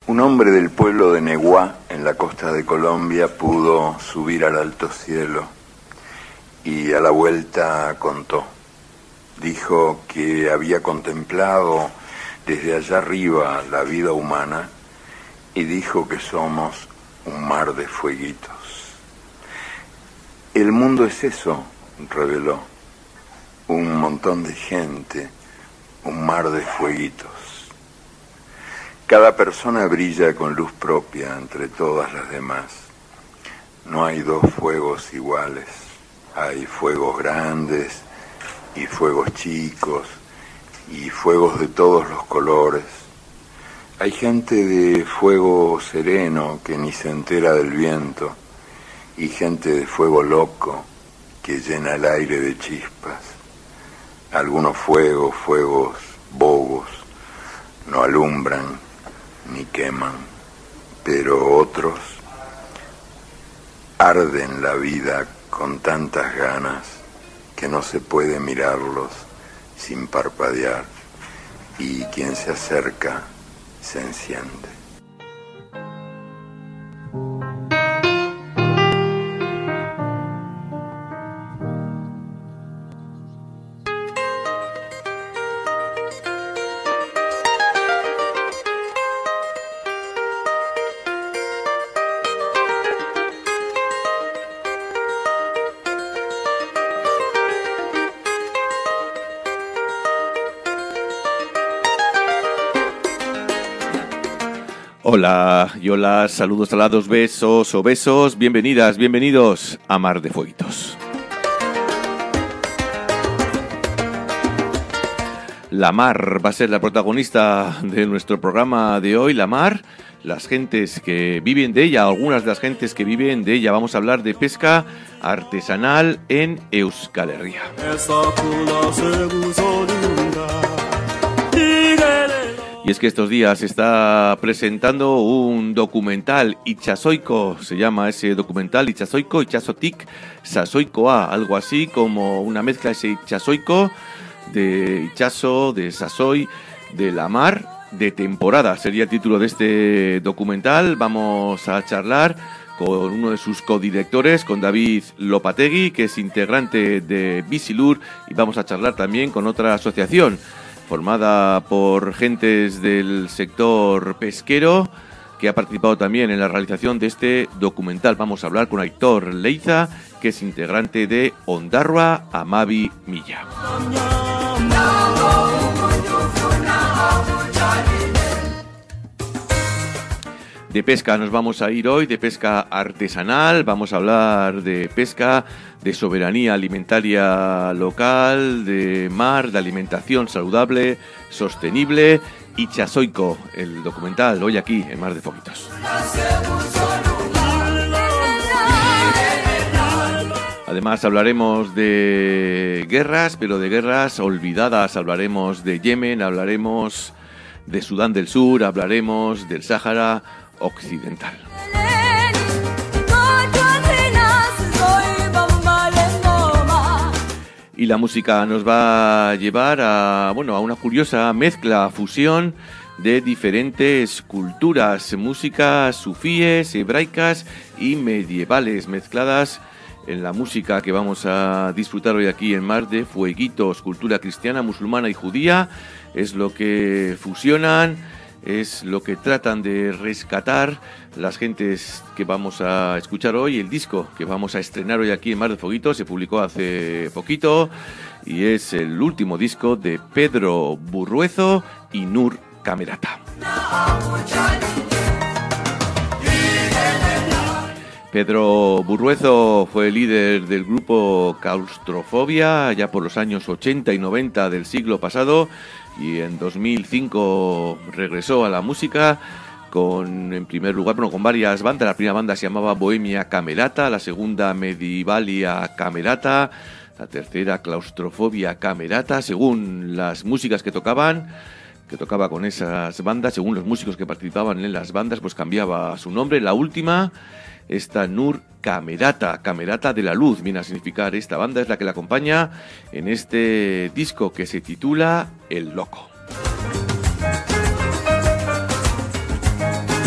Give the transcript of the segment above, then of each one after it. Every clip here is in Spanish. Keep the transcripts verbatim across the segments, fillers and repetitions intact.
Un hombre del pueblo de Neguá, en la costa de Colombia, pudo subir al alto cielo y a la vuelta contó. Dijo que había contemplado desde allá arriba la vida humana y dijo que somos un mar de fueguitos. El mundo es eso, reveló, un montón de gente, un mar de fueguitos. Cada persona brilla con luz propia entre todas las demás. No hay dos fuegos iguales. Hay fuegos grandes y fuegos chicos y fuegos de todos los colores. Hay gente de fuego sereno que ni se entera del viento y gente de fuego loco que llena el aire de chispas. Algunos fuegos, fuegos bobos, no alumbran ni queman, pero otros arden la vida con tantas ganas que no se puede mirarlos sin parpadear, y quien se acerca se enciende. Hola y hola, saludos alados, besos o besos, bienvenidas, bienvenidos a Mar de Fueguitos. La mar va a ser la protagonista de nuestro programa de hoy. La mar, las gentes que viven de ella, algunas de las gentes que viven de ella. Vamos a hablar de pesca artesanal en Euskal Herria. Y es que estos días se está presentando un documental, Itsasoiko, se llama ese documental, Itsasoiko, Itsasotik, Sasoikoa, algo así como una mezcla ese Itsasoiko de Itsaso, de Sasoy, de la mar, de temporada, sería el título de este documental. Vamos a charlar con uno de sus codirectores, con David Lopategui, que es integrante de Bisilur, y vamos a charlar también con otra asociación formada por gentes del sector pesquero que ha participado también en la realización de este documental. Vamos a hablar con Aitor Leiza, que es integrante de Ondarroa Amabi Milla. De pesca nos vamos a ir hoy, de pesca artesanal, vamos a hablar de pesca, de soberanía alimentaria local, de mar, de alimentación saludable, sostenible, Itsasoiko, el documental, hoy aquí en Mar de Fueguitos. Además hablaremos de guerras, pero de guerras olvidadas, hablaremos de Yemen, hablaremos de Sudán del Sur, hablaremos del Sáhara Occidental. Y la música nos va a llevar a, bueno, a una curiosa mezcla, fusión de diferentes culturas, músicas sufíes, hebraicas y medievales mezcladas en la música que vamos a disfrutar hoy aquí en Mar de Fueguitos. Cultura cristiana, musulmana y judía es lo que fusionan, es lo que tratan de rescatar las gentes que vamos a escuchar hoy. El disco que vamos a estrenar hoy aquí en Mar de Fueguitos se publicó hace poquito y es el último disco de Pedro Burruezo y Nur Camerata. Pedro Burruezo fue líder del grupo Claustrofobia ya por los años ochenta y noventa del siglo pasado, y en dos mil cinco regresó a la música con, en primer lugar, bueno, con varias bandas. La primera banda se llamaba Bohemia Camerata, la segunda Medivalia Camerata, la tercera Claustrofobia Camerata, según las músicas que tocaban, que tocaba con esas bandas, según los músicos que participaban en las bandas, pues cambiaba su nombre. La última, esta Nur Camerata, Camerata de la Luz, viene a significar esta banda, es la que la acompaña en este disco que se titula El Loco.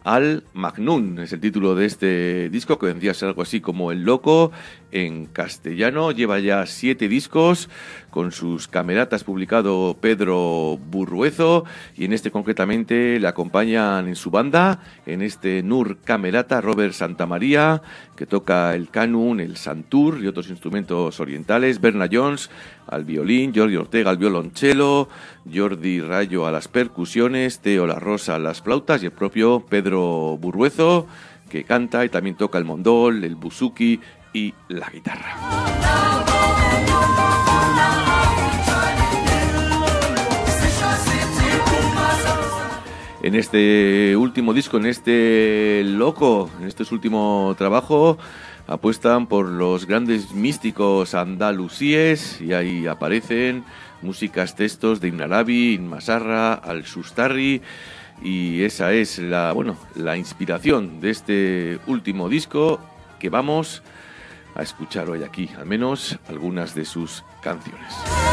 al Magnum, es el título de este disco, que vendría a ser algo así como El Loco en castellano. Lleva ya siete discos, con sus cameratas publicado Pedro Burruezo, y en este concretamente le acompañan en su banda, en este Nur Camerata, Robert Santamaría, que toca el canun, el santur y otros instrumentos orientales, Berna Jones al violín, Jordi Ortega al violonchelo, Jordi Rayo a las percusiones, Teo La Rosa a las flautas y el propio Pedro Burruezo, que canta y también toca el mondol, el buzuki y la guitarra. En este último disco, en este Loco, en este último trabajo, apuestan por los grandes místicos andalusíes y ahí aparecen músicas, textos de Ibn Arabi, Ibn Masarra, Al-Sustarri, y esa es la, bueno, la inspiración de este último disco que vamos a escuchar hoy aquí, al menos algunas de sus canciones.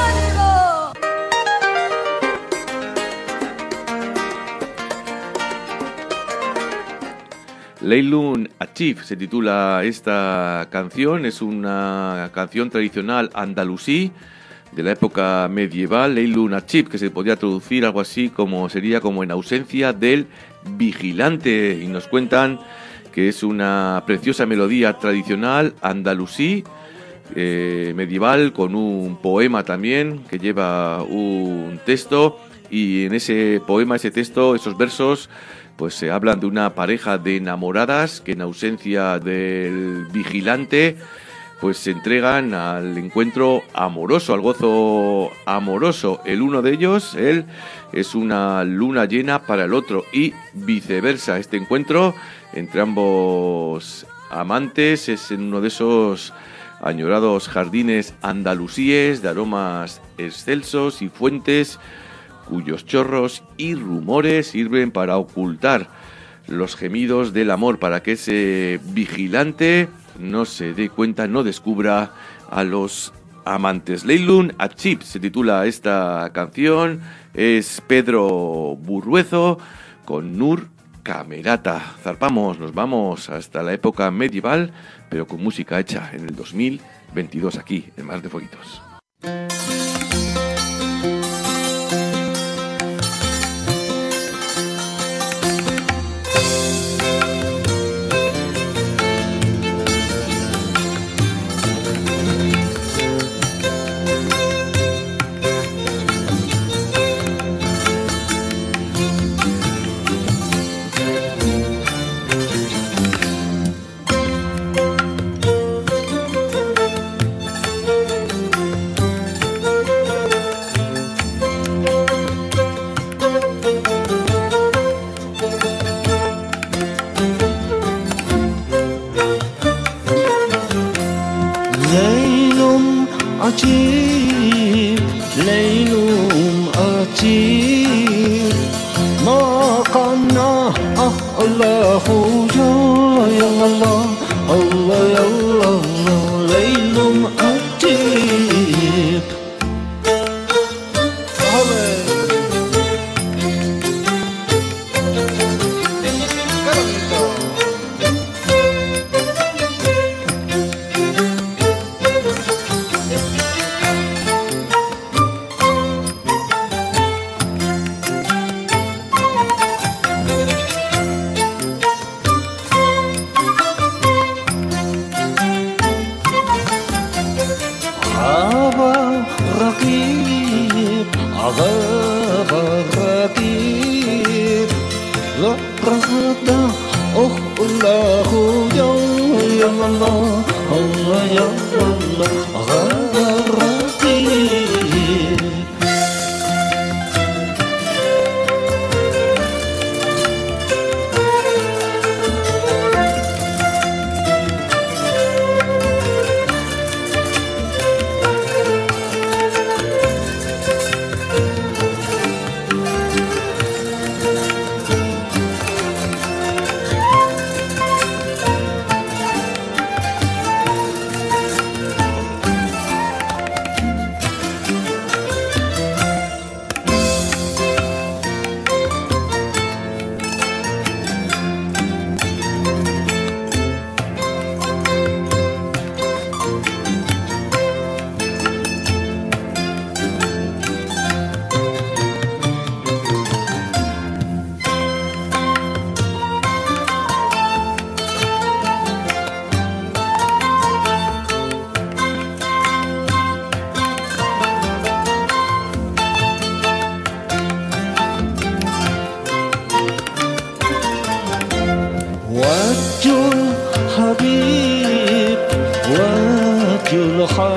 Leylun Achif se titula esta canción, es una canción tradicional andalusí de la época medieval, Leylun Achif, que se podría traducir algo así como sería como en ausencia del vigilante, y nos cuentan que es una preciosa melodía tradicional andalusí, eh, medieval, con un poema también que lleva un texto, y en ese poema, ese texto, esos versos, pues se hablan de una pareja de enamoradas que en ausencia del vigilante pues se entregan al encuentro amoroso, al gozo amoroso. El uno de ellos, él, es una luna llena para el otro y viceversa. Este encuentro entre ambos amantes es en uno de esos añorados jardines andalusíes de aromas excelsos y fuentes cuyos chorros y rumores sirven para ocultar los gemidos del amor, para que ese vigilante no se dé cuenta, no descubra a los amantes. Leylun Achif se titula esta canción, es Pedro Burruezo con Nur Camerata. Zarpamos, nos vamos hasta la época medieval, pero con música hecha en el dos mil veintidós aquí en Mar de Fueguitos. عجيب ليل عجيب ما قنا الله يا الله الله يا الله ليل عجيب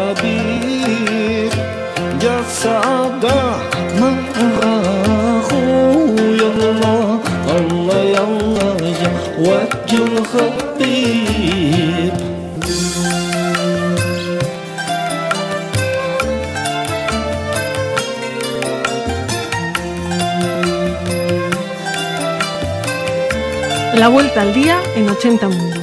حبيب جسد معه يلا الله يلا وجه الخطيب. La vuelta al día en ochenta mundos.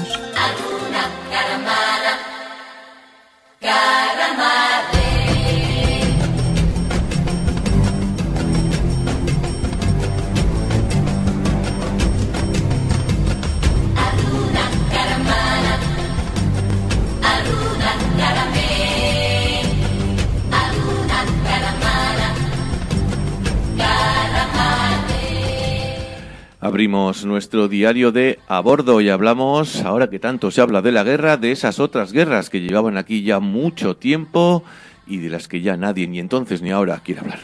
Abrimos nuestro diario de A Bordo y hablamos, ahora que tanto se habla de la guerra, de esas otras guerras que llevaban aquí ya mucho tiempo y de las que ya nadie ni entonces ni ahora quiere hablar.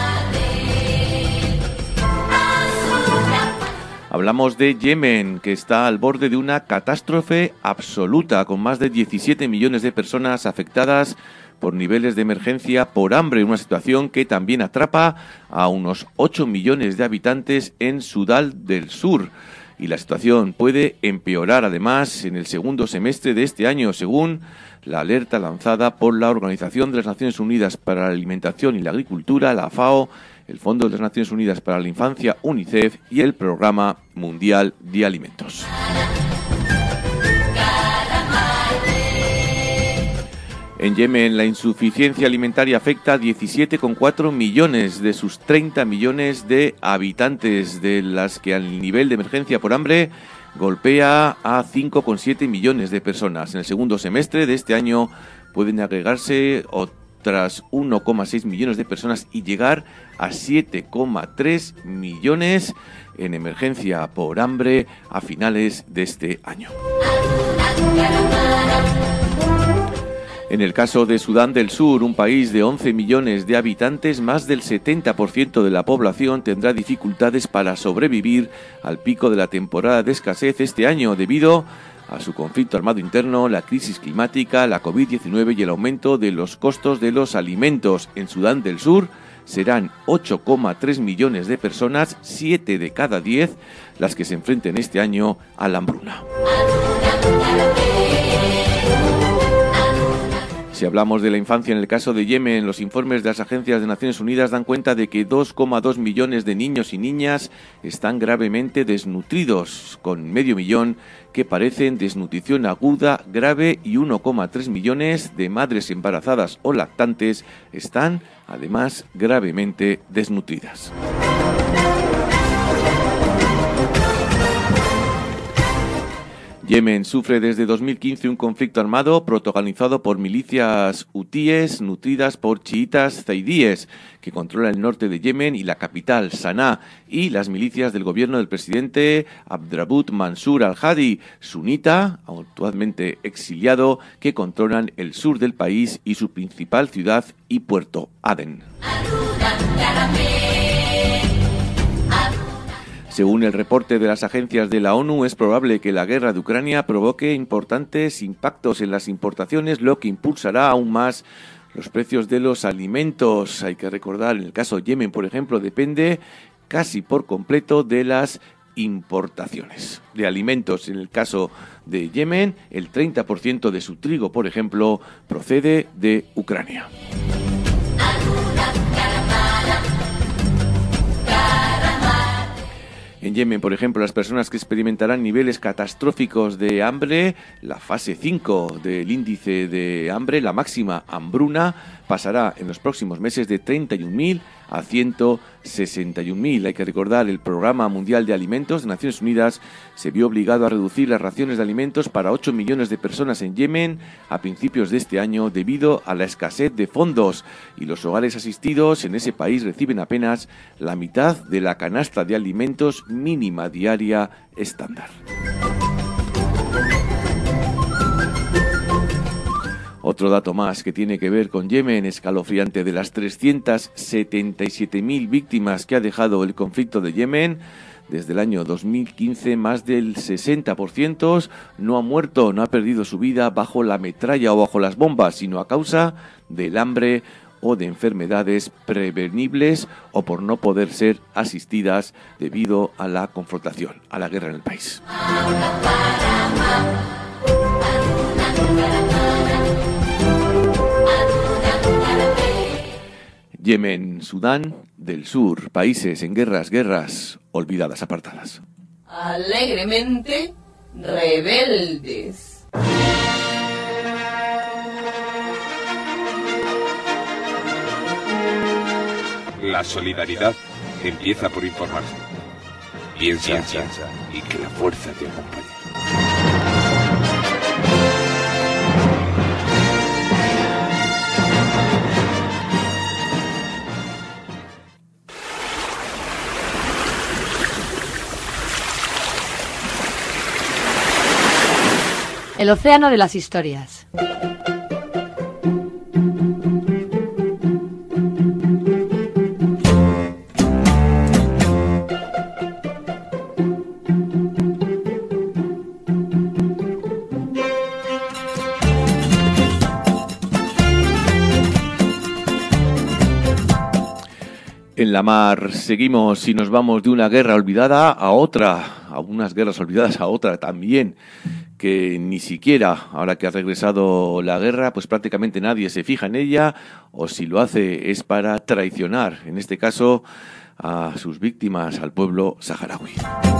Hablamos de Yemen, que está al borde de una catástrofe absoluta, con más de diecisiete millones de personas afectadas por niveles de emergencia por hambre, una situación que también atrapa a unos ocho millones de habitantes en Sudán del Sur. Y la situación puede empeorar además en el segundo semestre de este año, según la alerta lanzada por la Organización de las Naciones Unidas para la Alimentación y la Agricultura, la FAO, el Fondo de las Naciones Unidas para la Infancia, UNICEF, y el Programa Mundial de Alimentos. En Yemen, la insuficiencia alimentaria afecta a diecisiete coma cuatro millones de sus treinta millones de habitantes, de las que al nivel de emergencia por hambre golpea a cinco coma siete millones de personas. En el segundo semestre de este año pueden agregarse otras uno coma seis millones de personas y llegar a siete coma tres millones en emergencia por hambre a finales de este año. En el caso de Sudán del Sur, un país de once millones de habitantes, más del setenta por ciento de la población tendrá dificultades para sobrevivir al pico de la temporada de escasez este año debido a su conflicto armado interno, la crisis climática, la covid diecinueve y el aumento de los costos de los alimentos. En Sudán del Sur serán ocho coma tres millones de personas, siete de cada diez, las que se enfrenten este año a la hambruna. Si hablamos de la infancia en el caso de Yemen, los informes de las agencias de Naciones Unidas dan cuenta de que dos coma dos millones de niños y niñas están gravemente desnutridos, con medio millón que padecen desnutrición aguda grave y uno coma tres millones de madres embarazadas o lactantes están, además, gravemente desnutridas. Yemen sufre desde dos mil quince un conflicto armado protagonizado por milicias hutíes nutridas por chiitas zaidíes que controlan el norte de Yemen y la capital, Sanaa, y las milicias del gobierno del presidente Abdrabbuh Mansur al-Hadi, sunita, actualmente exiliado, que controlan el sur del país y su principal ciudad y puerto, Adén. Según el reporte de las agencias de la ONU, es probable que la guerra de Ucrania provoque importantes impactos en las importaciones, lo que impulsará aún más los precios de los alimentos. Hay que recordar, en el caso de Yemen, por ejemplo, depende casi por completo de las importaciones de alimentos. En el caso de Yemen, el treinta por ciento de su trigo, por ejemplo, procede de Ucrania. En Yemen, por ejemplo, las personas que experimentarán niveles catastróficos de hambre, la fase cinco del índice de hambre, la máxima hambruna, pasará en los próximos meses de treinta y un mil a ciento sesenta y un mil. Hay que recordar, el Programa Mundial de Alimentos de Naciones Unidas se vio obligado a reducir las raciones de alimentos para ocho millones de personas en Yemen a principios de este año debido a la escasez de fondos, y los hogares asistidos en ese país reciben apenas la mitad de la canasta de alimentos mínima diaria estándar. Otro dato más que tiene que ver con Yemen, escalofriante: de las trescientas setenta y siete mil víctimas que ha dejado el conflicto de Yemen, Desde el año dos mil quince, más del sesenta por ciento no ha muerto, no ha perdido su vida bajo la metralla o bajo las bombas, sino a causa del hambre o de enfermedades prevenibles o por no poder ser asistidas debido a la confrontación, a la guerra en el país. Yemen, Sudán del Sur, países en guerras, guerras olvidadas, apartadas. Alegremente rebeldes. La solidaridad empieza por informarse. Piensa, Piensa y que la fuerza te acompañe. El océano de las historias. En la mar seguimos y nos vamos de una guerra olvidada a otra, a unas guerras olvidadas a otra también, que ni siquiera, ahora que ha regresado la guerra, pues prácticamente nadie se fija en ella, o si lo hace es para traicionar, en este caso, a sus víctimas, al pueblo saharaui.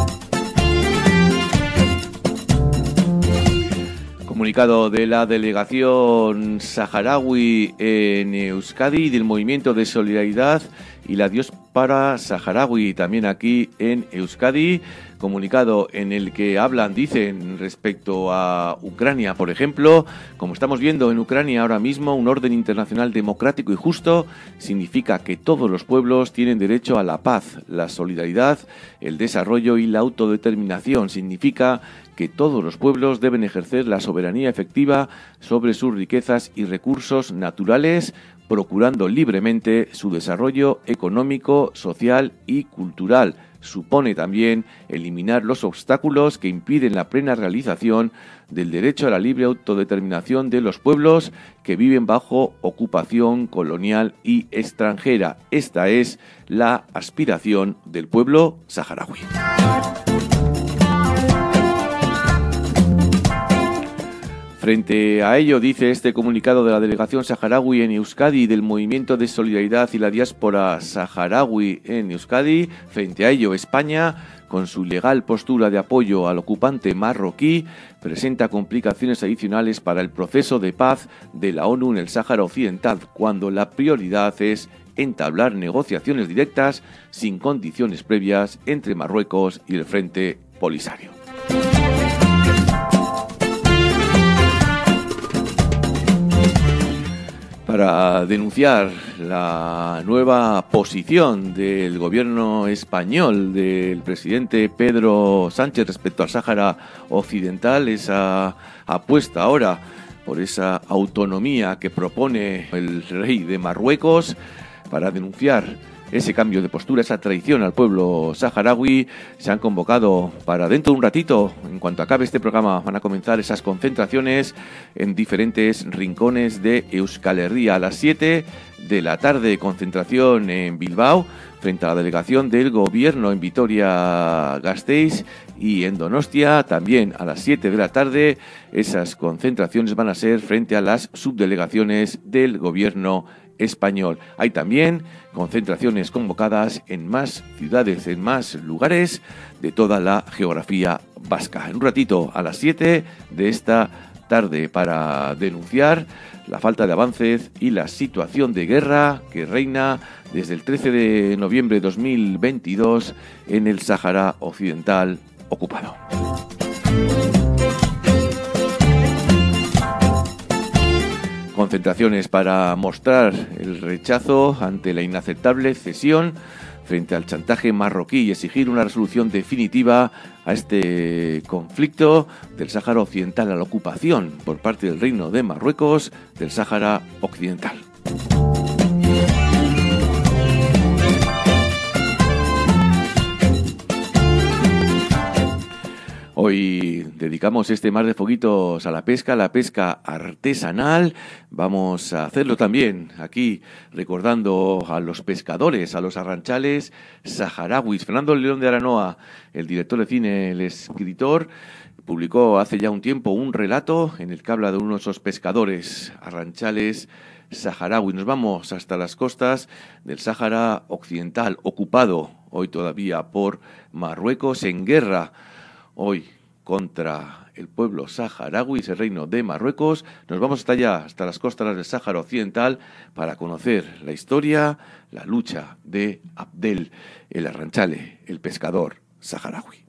Comunicado de la delegación saharaui en Euskadi, del Movimiento de Solidaridad y la Diáspora Saharaui también aquí en Euskadi. Comunicado en el que hablan, dicen, respecto a Ucrania, por ejemplo. Como estamos viendo en Ucrania ahora mismo, un orden internacional democrático y justo significa que todos los pueblos tienen derecho a la paz, la solidaridad, el desarrollo y la autodeterminación. Significa que todos los pueblos deben ejercer la soberanía efectiva sobre sus riquezas y recursos naturales, procurando libremente su desarrollo económico, social y cultural. Supone también eliminar los obstáculos que impiden la plena realización del derecho a la libre autodeterminación de los pueblos que viven bajo ocupación colonial y extranjera. Esta es la aspiración del pueblo saharaui. Frente a ello, dice este comunicado de la delegación saharaui en Euskadi y del Movimiento de Solidaridad y la Diáspora Saharaui en Euskadi, frente a ello, España, con su ilegal postura de apoyo al ocupante marroquí, presenta complicaciones adicionales para el proceso de paz de la ONU en el Sáhara Occidental, cuando la prioridad es entablar negociaciones directas sin condiciones previas entre Marruecos y el Frente Polisario. Para denunciar la nueva posición del gobierno español, del presidente Pedro Sánchez respecto al Sáhara Occidental, esa apuesta ahora por esa autonomía que propone el rey de Marruecos, para denunciar ese cambio de postura, esa traición al pueblo saharaui, se han convocado para dentro de un ratito, en cuanto acabe este programa, van a comenzar esas concentraciones en diferentes rincones de Euskal Herria. A las siete de la tarde, concentración en Bilbao, frente a la delegación del gobierno en Vitoria-Gasteiz, y en Donostia también a las siete de la tarde. Esas concentraciones van a ser frente a las subdelegaciones del gobierno español. Hay también concentraciones convocadas en más ciudades, en más lugares de toda la geografía vasca. En un ratito, a las siete de esta tarde, para denunciar la falta de avances y la situación de guerra que reina desde el trece de noviembre de dos mil veintidós en el Sáhara Occidental ocupado. Concentraciones para mostrar el rechazo ante la inaceptable cesión frente al chantaje marroquí y exigir una resolución definitiva a este conflicto del Sáhara Occidental, a la ocupación por parte del Reino de Marruecos del Sáhara Occidental. Hoy dedicamos este Mar de Foguitos a la pesca, a la pesca artesanal. Vamos a hacerlo también aquí recordando a los pescadores, a los arranchales saharauis. Fernando León de Aranoa, el director de cine, el escritor, publicó hace ya un tiempo un relato en el que habla de uno de esos pescadores arranchales saharaui. Nos vamos hasta las costas del Sáhara Occidental, ocupado hoy todavía por Marruecos, en guerra hoy contra el pueblo saharaui, ese reino de Marruecos. Nos vamos hasta allá, hasta las costas del Sáhara Occidental, para conocer la historia, la lucha de Abdel, el arranchale, el pescador saharaui.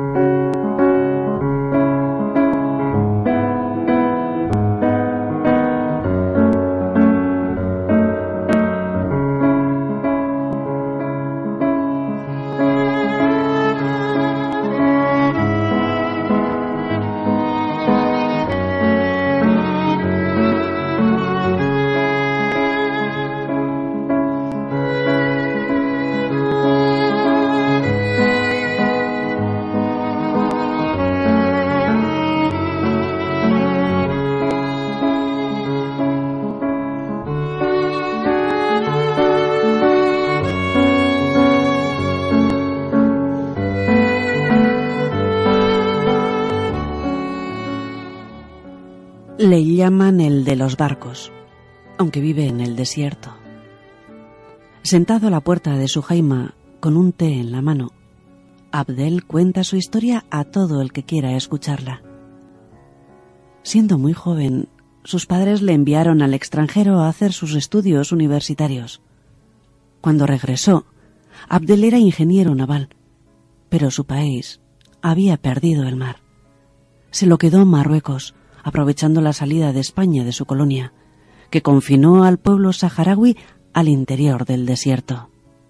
Le llaman el de los barcos, aunque vive en el desierto. Sentado a la puerta de su jaima, con un té en la mano, Abdel cuenta su historia a todo el que quiera escucharla. Siendo muy joven, sus padres le enviaron al extranjero a hacer sus estudios universitarios. Cuando regresó, Abdel era ingeniero naval, pero su país había perdido el mar. Se lo quedó Marruecos, aprovechando la salida de España de su colonia, que confinó al pueblo saharaui al interior del desierto.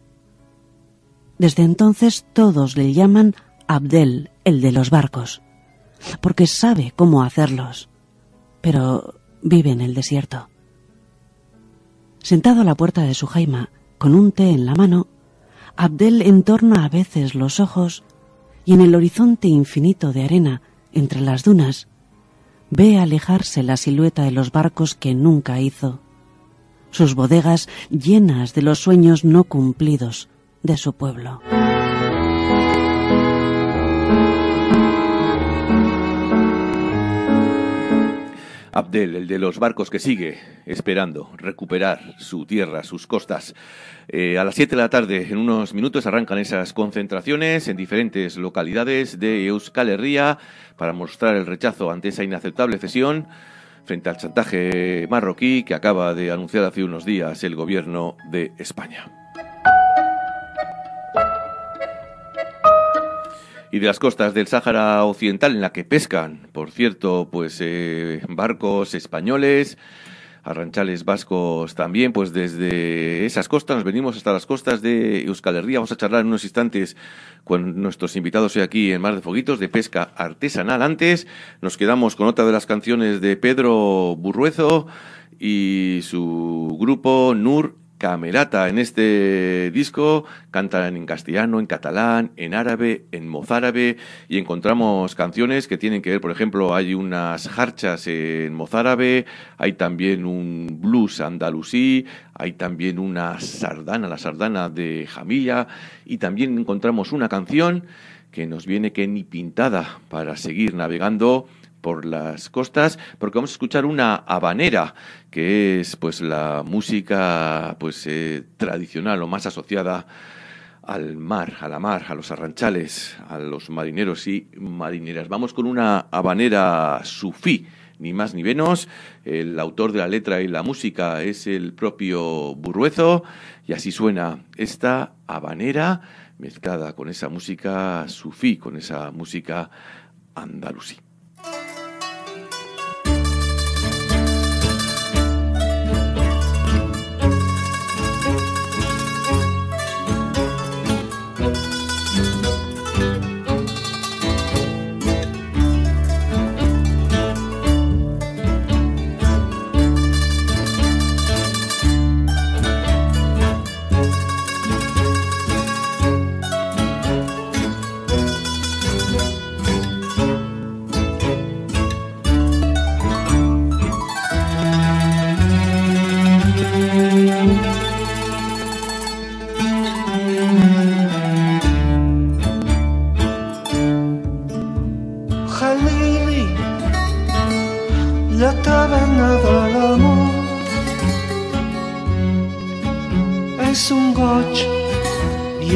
Desde entonces todos le llaman Abdel, el de los barcos, porque sabe cómo hacerlos, pero vive en el desierto. Sentado a la puerta de su jaima, con un té en la mano, Abdel entorna a veces los ojos y en el horizonte infinito de arena entre las dunas ve alejarse la silueta de los barcos que nunca hizo, sus bodegas llenas de los sueños no cumplidos de su pueblo. Abdel, el de los barcos, que sigue esperando recuperar su tierra, sus costas. Eh, a las siete de la tarde, en unos minutos, arrancan esas concentraciones en diferentes localidades de Euskal Herria para mostrar el rechazo ante esa inaceptable cesión frente al chantaje marroquí que acaba de anunciar hace unos días el gobierno de España. Y de las costas del Sáhara Occidental, en la que pescan, por cierto, pues eh, barcos españoles, arranchales vascos también, pues desde esas costas nos venimos hasta las costas de Euskal Herria. Vamos a charlar en unos instantes con nuestros invitados hoy aquí en Mar de Foguitos, de pesca artesanal. Antes nos quedamos con otra de las canciones de Pedro Burruezo y su grupo Nur Camerata. En este disco cantan en castellano, en catalán, en árabe, en mozárabe, y encontramos canciones que tienen que ver, por ejemplo, hay unas jarchas en mozárabe, hay también un blues andalusí, hay también una sardana, la sardana de Jamilla, y también encontramos una canción que nos viene que ni pintada para seguir navegando por las costas, porque vamos a escuchar una habanera, que es pues la música pues eh, tradicional o más asociada al mar, a la mar, a los arranchales, a los marineros y marineras. Vamos con una habanera sufí, ni más ni menos. El autor de la letra y la música es el propio Burruezo, y así suena esta habanera mezclada con esa música sufí, con esa música andalusí.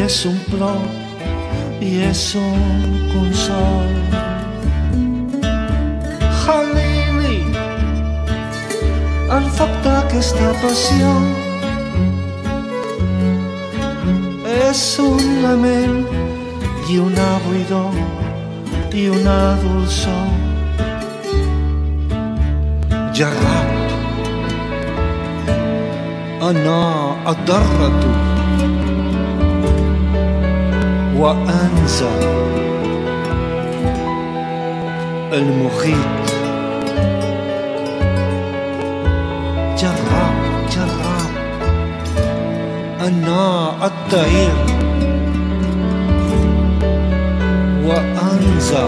és un plor i és un consol. Halili, el foc d'aquesta passió és un lament i una buidor i una dolçor. جربت أنا أضرت وأنسى المخيط. جربت جربت أنا الطير وأنسى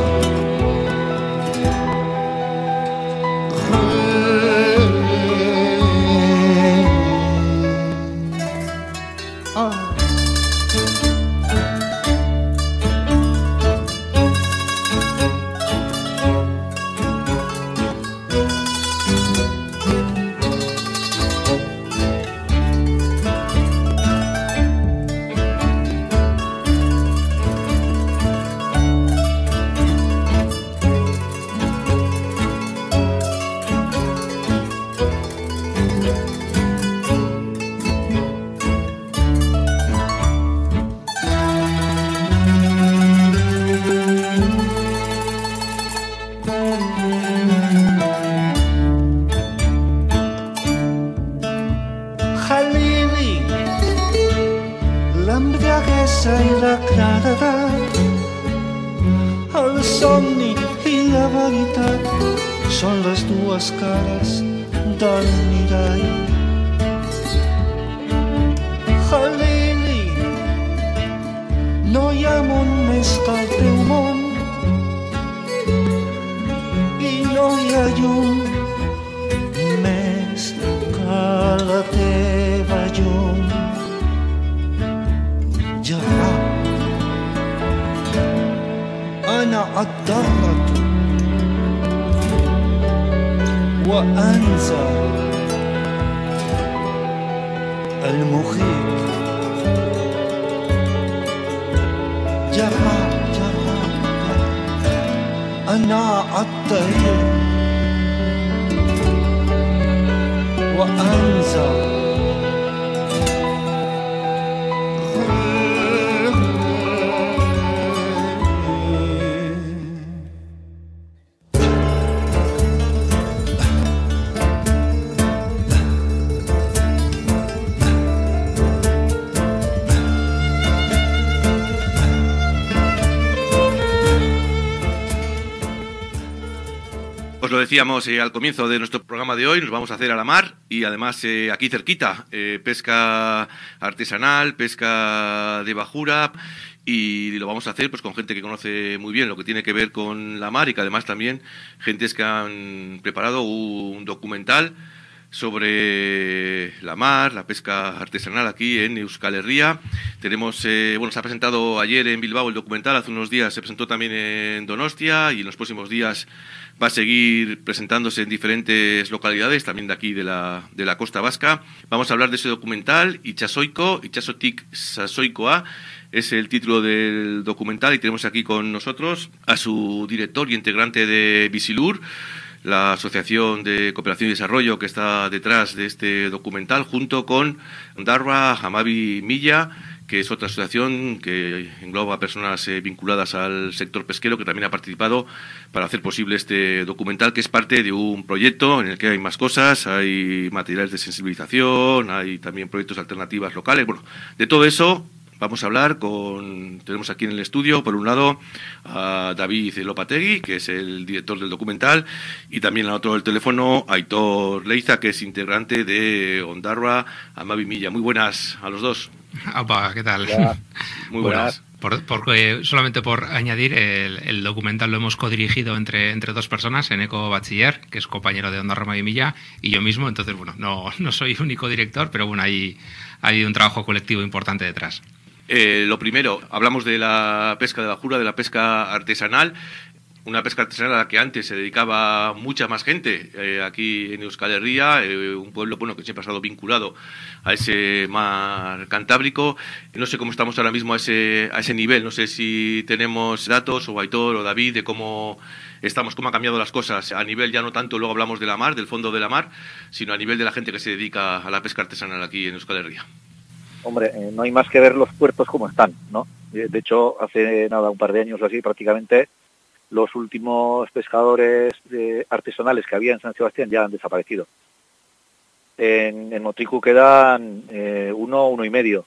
Os lo decíamos eh, al comienzo de nuestro programa de hoy, nos vamos a hacer a la mar y además eh, aquí cerquita, eh, pesca artesanal, pesca de bajura, y lo vamos a hacer pues con gente que conoce muy bien lo que tiene que ver con la mar y que además también gentes que han preparado un documental sobre la mar, la pesca artesanal aquí en Euskal Herria. Tenemos, eh, bueno, se ha presentado ayer en Bilbao el documental, hace unos días se presentó también en Donostia y en los próximos días va a seguir presentándose en diferentes localidades, también de aquí de la, de la costa vasca. Vamos a hablar de ese documental, Itxasoiko, Itxasotik Sasoikoa, es el título del documental, y tenemos aquí con nosotros a su director y integrante de Bizilur, la Asociación de Cooperación y Desarrollo que está detrás de este documental, junto con Ondarroa Hamabi Milla, que es otra asociación que engloba personas eh, vinculadas al sector pesquero, que también ha participado para hacer posible este documental, que es parte de un proyecto en el que hay más cosas, hay materiales de sensibilización, hay también proyectos alternativas locales. Bueno, de todo eso vamos a hablar con, tenemos aquí en el estudio, por un lado, a David Lopategui, que es el director del documental, y también al otro del teléfono, Aitor Leiza, que es integrante de Ondarroa Hamabi Milla. Muy buenas a los dos. Opa, ¿qué tal? Hola. Muy buenas. Por, por, eh, solamente por añadir, el, el documental lo hemos codirigido entre, entre dos personas, Eneco Bachiller, que es compañero de Ondarroa Hamabi Milla, y yo mismo. Entonces, bueno, no, no soy único director, pero bueno, hay, hay un trabajo colectivo importante detrás. Eh, lo primero, hablamos de la pesca de bajura, de la pesca artesanal. Una pesca artesanal a la que antes se dedicaba mucha más gente, eh, aquí en Euskal Herria, eh, un pueblo bueno que siempre ha estado vinculado a ese mar Cantábrico. No sé cómo estamos ahora mismo a ese, a ese nivel, no sé si tenemos datos, o Aitor o David, de cómo estamos, cómo han cambiado las cosas, a nivel ya no tanto, luego hablamos de la mar, del fondo de la mar, sino a nivel de la gente que se dedica a la pesca artesanal aquí en Euskal Herria. Hombre, eh, no hay más que ver los puertos como están, ¿no? De hecho, hace nada, un par de años o así, prácticamente los últimos pescadores eh, artesanales que había en San Sebastián ya han desaparecido. En, en Motricu quedan eh, uno, uno y medio.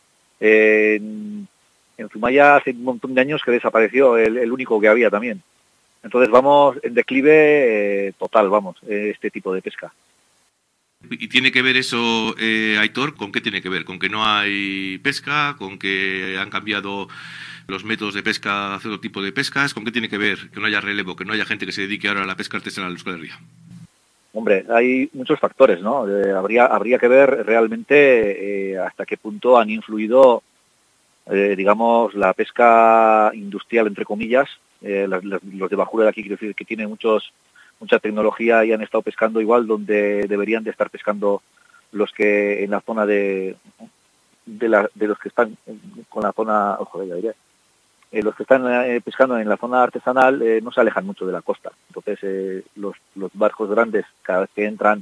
En, en Zumaya hace un montón de años que desapareció el, el único que había también. Entonces vamos en declive eh, total, vamos, eh, este tipo de pesca. ¿Y tiene que ver eso, eh, Aitor, con qué tiene que ver? ¿Con que no hay pesca? ¿Con que han cambiado los métodos de pesca a otro tipo de pescas? ¿Con qué tiene que ver que no haya relevo, que no haya gente que se dedique ahora a la pesca artesanal en Euskal Herria? Hombre, hay muchos factores, ¿no? Eh, habría habría que ver realmente eh, hasta qué punto han influido, eh, digamos, la pesca industrial, entre comillas, eh, las, las, los de bajura de aquí, quiero decir, que tienen muchos mucha tecnología y han estado pescando igual donde deberían de estar pescando los que en la zona de de, la, de los que están con la zona, ojo, ya diré, eh, los que están eh, pescando en la zona artesanal eh, no se alejan mucho de la costa. Entonces eh, los, los barcos grandes cada vez que entran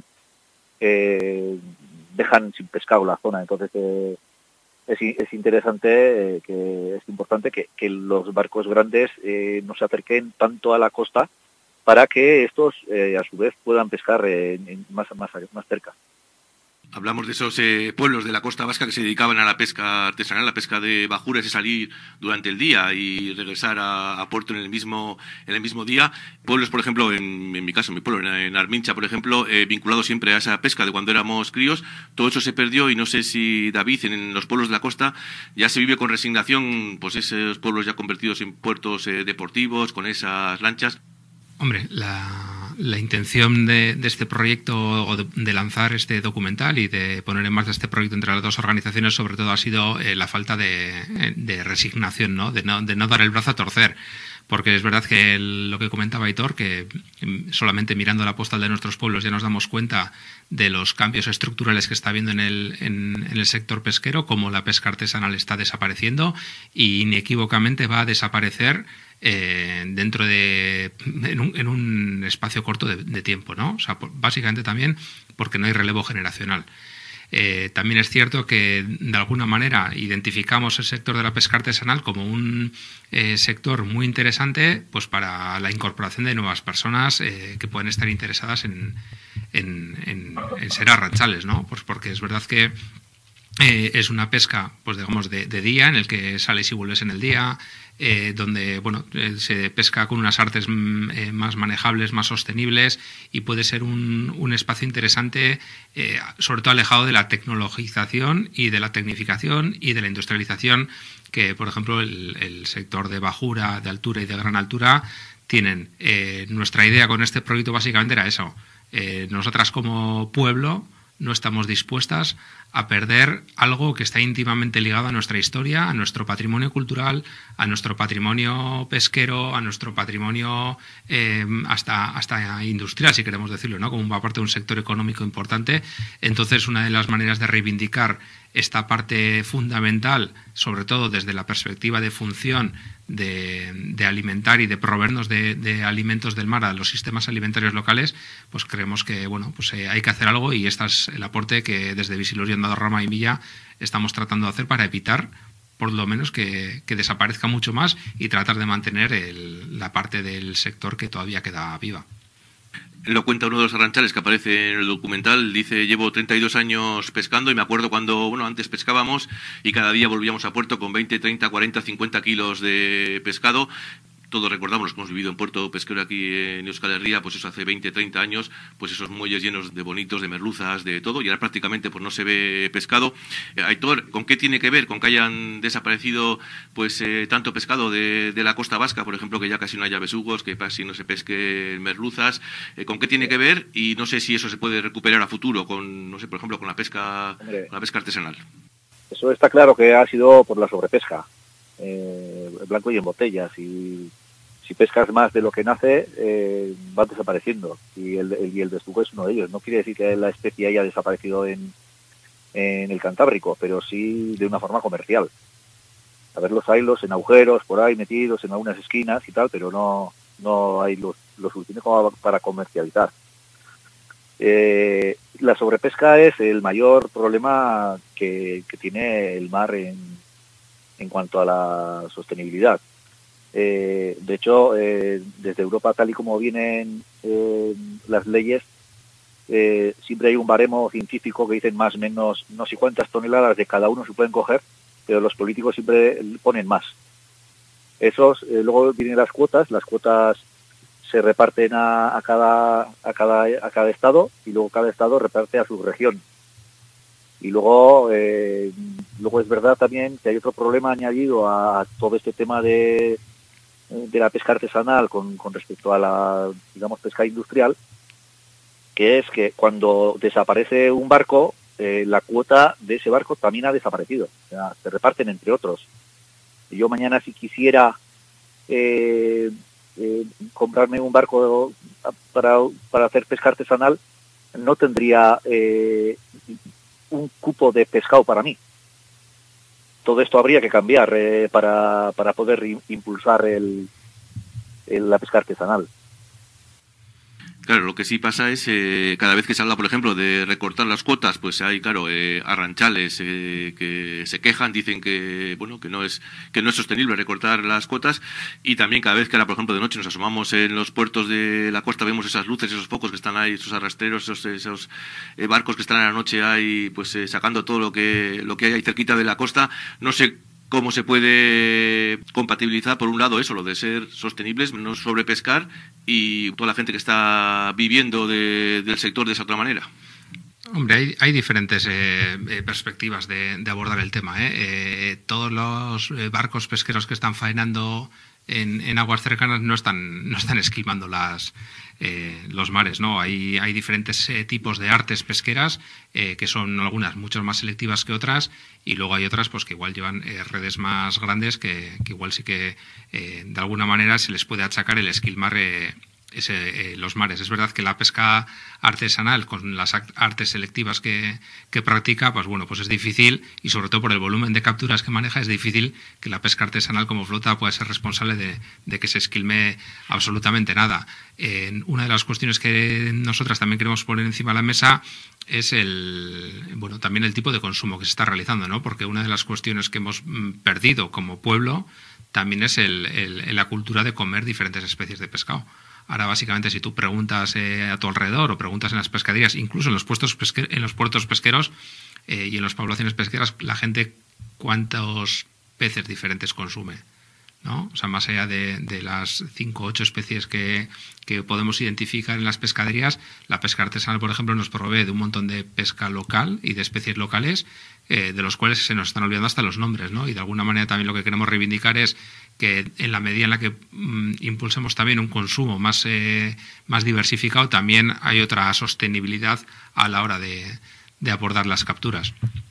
eh, dejan sin pescado la zona. Entonces eh, es, es interesante, eh, que es importante que, que los barcos grandes eh, no se acerquen tanto a la costa para que estos eh, a su vez puedan pescar eh, en, más, más, más cerca. Hablamos de esos eh, pueblos de la costa vasca que se dedicaban a la pesca artesanal, la pesca de bajuras, de salir durante el día y regresar a, a puerto en el mismo en el mismo día. Pueblos, por ejemplo, en, en mi caso, en mi pueblo, en, en Armincha, por ejemplo, eh, vinculado siempre a esa pesca de cuando éramos críos, todo eso se perdió y no sé si, David, en, en los pueblos de la costa ya se vive con resignación, pues esos pueblos ya convertidos en puertos eh, deportivos, con esas lanchas. Hombre, la, la intención de, de este proyecto, o de, de lanzar este documental y de poner en marcha este proyecto entre las dos organizaciones, sobre todo ha sido eh, la falta de, de resignación, ¿no? De, no, de no dar el brazo a torcer. Porque es verdad que el, lo que comentaba Aitor, que solamente mirando la postal de nuestros pueblos ya nos damos cuenta de los cambios estructurales que está habiendo en el, en, en el sector pesquero, como la pesca artesanal está desapareciendo y inequívocamente va a desaparecer eh, dentro de en un, en un espacio corto de, de tiempo, ¿no? O sea, por, básicamente también porque no hay relevo generacional. Eh, también es cierto que de alguna manera identificamos el sector de la pesca artesanal como un eh, sector muy interesante, pues para la incorporación de nuevas personas eh, que pueden estar interesadas en, en, en, en ser arranchales, ¿no? Pues porque es verdad que eh, es una pesca, pues digamos, de, de día, en el que sales y vuelves en el día, eh, donde bueno eh, se pesca con unas artes eh, más manejables, más sostenibles, y puede ser un, un espacio interesante, eh, sobre todo alejado de la tecnologización y de la tecnificación y de la industrialización que, por ejemplo, el, el sector de bajura, de altura y de gran altura tienen. Eh, nuestra idea con este proyecto básicamente era eso. Eh, nosotras como pueblo no estamos dispuestas a perder algo que está íntimamente ligado a nuestra historia, a nuestro patrimonio cultural, a nuestro patrimonio pesquero, a nuestro patrimonio eh, hasta, hasta industrial, si queremos decirlo, ¿no? Como parte de un sector económico importante. Entonces, una de las maneras de reivindicar esta parte fundamental, sobre todo desde la perspectiva de función de, de alimentar y de proveernos de, de alimentos del mar a los sistemas alimentarios locales, pues creemos que bueno, pues eh, hay que hacer algo, y este es el aporte que desde Visilusión de Rama y Milla estamos tratando de hacer para evitar, por lo menos, que, que desaparezca mucho más y tratar de mantener el, la parte del sector que todavía queda viva. Lo cuenta uno de los arranchales que aparece en el documental. Dice: llevo treinta y dos años pescando y me acuerdo cuando, bueno, antes pescábamos y cada día volvíamos a puerto con veinte, treinta, cuarenta, cincuenta kilos de pescado. Todos recordamos los que hemos vivido en puerto pesquero aquí en Euskal Herria, pues eso hace veinte, treinta años, pues esos muelles llenos de bonitos, de merluzas, de todo, y ahora prácticamente pues no se ve pescado. Eh, Aitor, ¿con qué tiene que ver? ¿Con que hayan desaparecido pues eh, tanto pescado de, de la costa vasca, por ejemplo, que ya casi no haya besugos, que casi no se pesque merluzas? Eh, ¿Con qué tiene que ver? Y no sé si eso se puede recuperar a futuro con, no sé, por ejemplo, con la pesca, con la pesca artesanal. Eso está claro que ha sido por la sobrepesca, eh, blanco y en botellas, y si pescas más de lo que nace, eh, va desapareciendo. Y el, el, y el besugo es uno de ellos. No quiere decir que la especie haya desaparecido en, en el Cantábrico, pero sí de una forma comercial. A ver, los hay los en agujeros, por ahí metidos en algunas esquinas y tal, pero no, no hay lo, lo suficiente como para comercializar. Eh, la sobrepesca es el mayor problema que, que tiene el mar en, en cuanto a la sostenibilidad. Eh, de hecho, eh, desde Europa, tal y como vienen eh, las leyes, eh, siempre hay un baremo científico que dicen más o menos no sé cuántas toneladas de cada uno se pueden coger, pero los políticos siempre ponen más. Esos, eh, luego vienen las cuotas, las cuotas se reparten a, a cada a cada a cada estado y luego cada estado reparte a su región. Y luego eh, luego es verdad también que hay otro problema añadido a todo este tema de de la pesca artesanal con, con respecto a la, digamos, pesca industrial, que es que cuando desaparece un barco, eh, la cuota de ese barco también ha desaparecido. O sea, se reparten entre otros. Y yo mañana, si quisiera eh, eh, comprarme un barco para, para hacer pesca artesanal, no tendría eh, un cupo de pescado para mí. Todo esto habría que cambiar eh, para, para poder impulsar el, el, la pesca artesanal. Claro, lo que sí pasa es, eh, cada vez que se habla, por ejemplo, de recortar las cuotas, pues hay, claro, eh, arranchales eh, que se quejan, dicen que, bueno, que no es que no es sostenible recortar las cuotas, y también cada vez que ahora, por ejemplo, de noche nos asomamos en los puertos de la costa, vemos esas luces, esos focos que están ahí, esos arrastreros, esos, esos eh, barcos que están en la noche ahí, pues eh, sacando todo lo que lo que hay ahí cerquita de la costa. No sé cómo se puede compatibilizar, por un lado, eso, lo de ser sostenibles, no sobrepescar, y toda la gente que está viviendo de, del sector de esa otra manera. Hombre, hay, hay diferentes eh, eh, perspectivas de, de abordar el tema. ¿eh? Eh, todos los eh, barcos pesqueros que están faenando en, en aguas cercanas no están, no están esquilmando las, eh, los mares, ¿no? Hay, hay diferentes eh, tipos de artes pesqueras, eh, que son algunas mucho más selectivas que otras, y luego hay otras pues que igual llevan eh, redes más grandes que, que igual sí que eh, de alguna manera se les puede achacar el esquilmar eh, ese, eh, los mares. Es verdad que la pesca artesanal, con las artes selectivas que, que practica, pues bueno, pues es difícil, y sobre todo por el volumen de capturas que maneja, es difícil que la pesca artesanal como flota pueda ser responsable de, de que se esquilme absolutamente nada. Eh, una de las cuestiones que nosotras también queremos poner encima de la mesa es el, bueno, también el tipo de consumo que se está realizando, ¿no? Porque una de las cuestiones que hemos mm, perdido como pueblo también es el, el, la cultura de comer diferentes especies de pescado. Ahora, básicamente, si tú preguntas eh, a tu alrededor o preguntas en las pescaderías, incluso en los puestos pesque- en los puertos pesqueros eh, y en las poblaciones pesqueras, la gente cuántos peces diferentes consume, ¿no? O sea, más allá de, de las cinco o ocho especies que, que podemos identificar en las pescaderías, la pesca artesanal, por ejemplo, nos provee de un montón de pesca local y de especies locales, eh, de los cuales se nos están olvidando hasta los nombres, ¿no? Y de alguna manera también lo que queremos reivindicar es que en la medida en la que mm, impulsemos también un consumo más, eh, más diversificado, también hay otra sostenibilidad a la hora de, de abordar las capturas.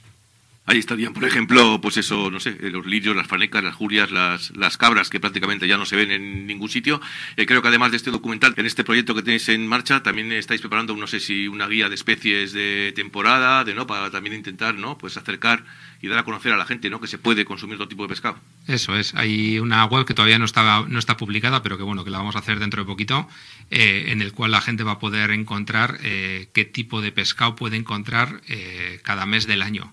Ahí estarían, por ejemplo, pues eso, no sé, los lirios, las fanecas, las jurias, las, las cabras, que prácticamente ya no se ven en ningún sitio. Eh, creo que además de este documental, en este proyecto que tenéis en marcha, también estáis preparando, no sé si una guía de especies de temporada, de no, para también intentar, ¿no?, pues acercar y dar a conocer a la gente, ¿no?, que se puede consumir todo tipo de pescado. Eso es. Hay una web que todavía no está, no está publicada, pero que bueno, que la vamos a hacer dentro de poquito, eh, en el cual la gente va a poder encontrar eh, qué tipo de pescado puede encontrar eh, cada mes del año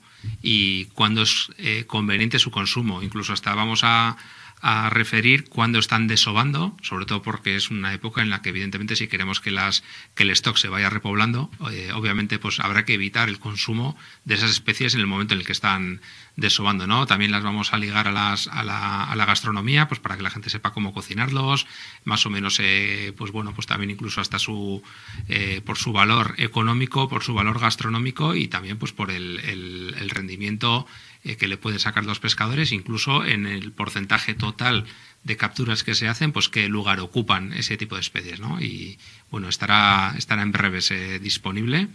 y cuándo es eh, conveniente su consumo. Incluso hasta vamos a, a referir cuándo están desovando, sobre todo porque es una época en la que evidentemente si queremos que las que el stock se vaya repoblando, eh, obviamente pues habrá que evitar el consumo de esas especies en el momento en el que están desovando, ¿no? También las vamos a ligar a las a la, a la gastronomía, pues para que la gente sepa cómo cocinarlos, más o menos, eh, pues bueno, pues también incluso hasta su eh, por su valor económico, por su valor gastronómico y también pues por el, el, el rendimiento eh, que le pueden sacar los pescadores, incluso en el porcentaje total de capturas que se hacen, pues qué lugar ocupan ese tipo de especies, ¿no? Y bueno, estará estará en breves eh, disponible.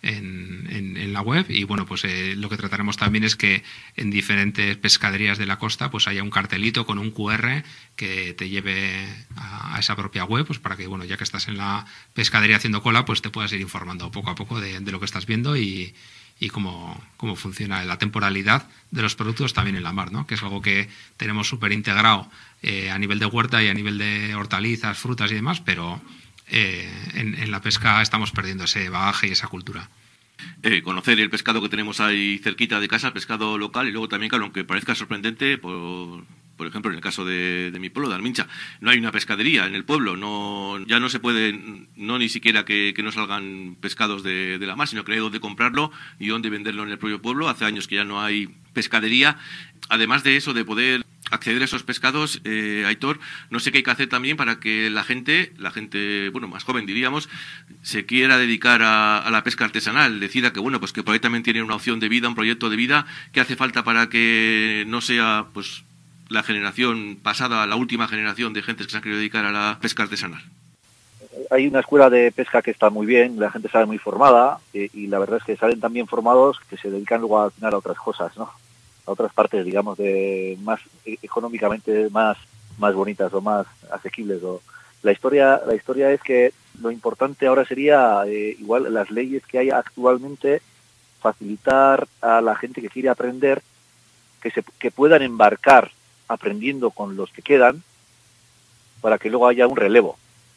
en, en, en la web y bueno, pues eh, lo que trataremos también es que en diferentes pescaderías de la costa pues haya un cartelito con un cu erre que te lleve a, a esa propia web, pues para que, bueno, ya que estás en la pescadería haciendo cola, pues te puedas ir informando poco a poco de, de lo que estás viendo y, y cómo, cómo funciona la temporalidad de los productos también en la mar, ¿no? Que es algo que tenemos súper integrado eh, a nivel de huerta y a nivel de hortalizas, frutas y demás, pero eh, en, en la pesca estamos perdiendo ese bagaje y esa cultura. Eh, conocer el pescado que tenemos ahí cerquita de casa, el pescado local, y luego también, claro, aunque parezca sorprendente, por, por ejemplo, en el caso de, de mi pueblo, de Armincha, no hay una pescadería en el pueblo, no ya no se puede, no ni siquiera que, que no salgan pescados de, de la mar, sino que hay dónde comprarlo y dónde venderlo en el propio pueblo. Hace años que ya no hay pescadería. Además de eso, de poder acceder a esos pescados, eh, Aitor, no sé qué hay que hacer también para que la gente, la gente, bueno, más joven diríamos, se quiera dedicar a, a la pesca artesanal, decida que, bueno, pues que por ahí también tiene una opción de vida, un proyecto de vida. ¿Qué hace falta para que no sea, pues, la generación pasada, la última generación de gente que se ha querido dedicar a la pesca artesanal? Hay una escuela de pesca que está muy bien, la gente sale muy formada eh, y la verdad es que salen tan bien formados que se dedican luego al final a otras cosas, ¿no? A otras partes, digamos, de más económicamente más más bonitas o más asequibles. O la historia la historia es que lo importante ahora sería eh, igual las leyes que hay actualmente, facilitar a la gente que quiere aprender que se que puedan embarcar aprendiendo con los que quedan para que luego haya un relevo.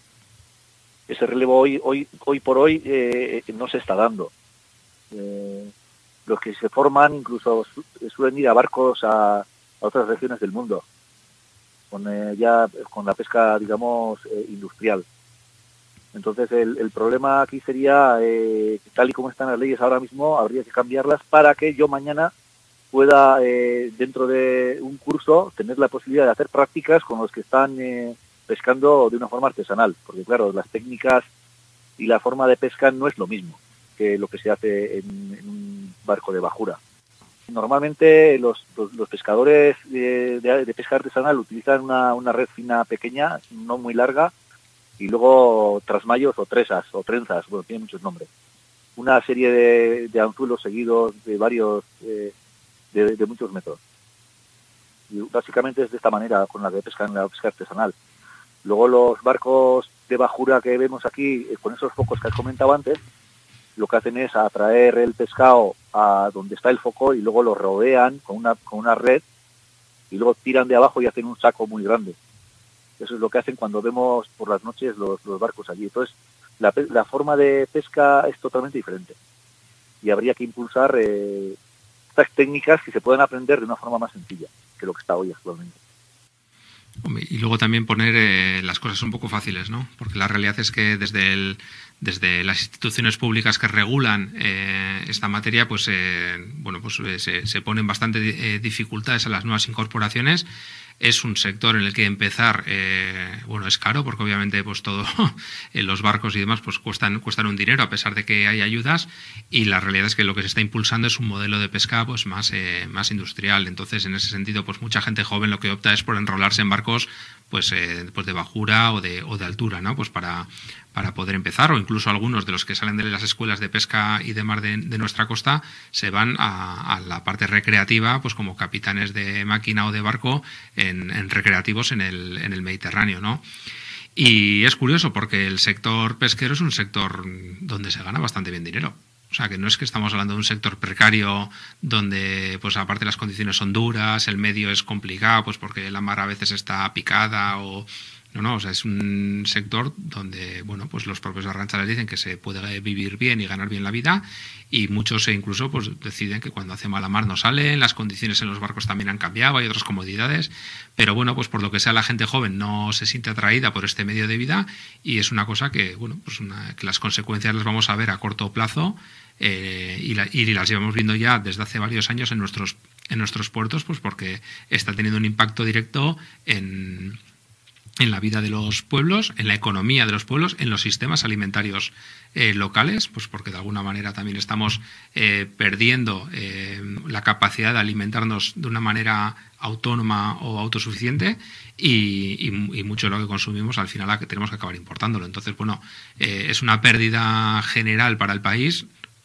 Ese relevo hoy hoy hoy por hoy eh, no se está dando. Eh, los que se forman incluso su, suelen ir a barcos a, a otras regiones del mundo con eh, ya con la pesca, digamos, eh, industrial. Entonces el, el problema aquí sería eh, tal y como están las leyes ahora mismo, habría que cambiarlas para que yo mañana pueda eh, dentro de un curso tener la posibilidad de hacer prácticas con los que están eh, pescando de una forma artesanal, porque claro, las técnicas y la forma de pesca no es lo mismo que lo que se hace en, en un barco de bajura. Normalmente los, los, los pescadores de, de, de pesca artesanal utilizan una, una red fina pequeña, no muy larga, y luego trasmayos o tresas o trenzas, bueno, tiene muchos nombres. Una serie de, de anzuelos seguidos de varios, eh, de, de muchos metros. Y básicamente es de esta manera con la que pescan la pesca artesanal. Luego los barcos de bajura que vemos aquí, eh, con esos focos que has comentado antes, lo que hacen es atraer el pescado a donde está el foco y luego lo rodean con una con una red y luego tiran de abajo y hacen un saco muy grande. Eso es lo que hacen cuando vemos por las noches los, los barcos allí. Entonces, la, la forma de pesca es totalmente diferente y habría que impulsar eh, estas técnicas que se puedan aprender de una forma más sencilla que lo que está hoy actualmente. Y luego también poner eh, las cosas un poco fáciles, ¿no? Porque la realidad es que desde el, desde las instituciones públicas que regulan eh, esta materia, pues eh, bueno, pues eh, se, se ponen bastante eh, dificultades a las nuevas incorporaciones. Es un sector en el que empezar, eh, bueno, es caro porque obviamente pues todo, los barcos y demás pues cuestan, cuestan un dinero a pesar de que hay ayudas, y la realidad es que lo que se está impulsando es un modelo de pesca pues más, eh, más industrial. Entonces, en ese sentido, pues mucha gente joven lo que opta es por enrolarse en barcos pues, eh, pues de bajura o de, o de altura, ¿no? Pues para, para poder empezar, o incluso algunos de los que salen de las escuelas de pesca y de mar de, de nuestra costa se van a, a la parte recreativa, pues como capitanes de máquina o de barco en, en recreativos en el, en el Mediterráneo, ¿no? Y es curioso porque el sector pesquero es un sector donde se gana bastante bien dinero. O sea, que no es que estamos hablando de un sector precario donde, pues aparte las condiciones son duras, el medio es complicado, pues porque la mar a veces está picada o... No, no, o sea, es un sector donde, bueno, pues los propios arranchales dicen que se puede vivir bien y ganar bien la vida, y muchos incluso pues deciden que cuando hace mala mar no salen, las condiciones en los barcos también han cambiado, hay otras comodidades, pero bueno, pues por lo que sea la gente joven no se siente atraída por este medio de vida, y es una cosa que, bueno, pues una, que las consecuencias las vamos a ver a corto plazo, eh, y, la, y las llevamos viendo ya desde hace varios años en nuestros, en nuestros puertos, pues porque está teniendo un impacto directo en... en la vida de los pueblos, en la economía de los pueblos, en los sistemas alimentarios eh, locales, pues porque de alguna manera también estamos eh, perdiendo eh, la capacidad de alimentarnos de una manera autónoma o autosuficiente, y, y, y mucho de lo que consumimos al final tenemos que acabar importándolo. Entonces, bueno, eh, es una pérdida general para el país,